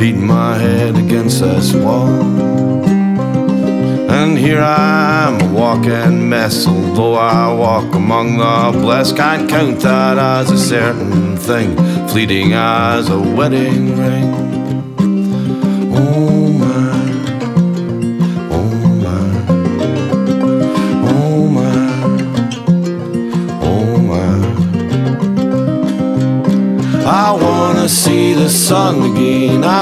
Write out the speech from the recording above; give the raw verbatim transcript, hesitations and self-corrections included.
beating my head against this wall. And here I am, a walking mess, although I walk among the blessed. Can't count that as a certain thing, fleeting as a wedding ring. Oh my, oh my, oh my, oh my. I wanna see the sun again. I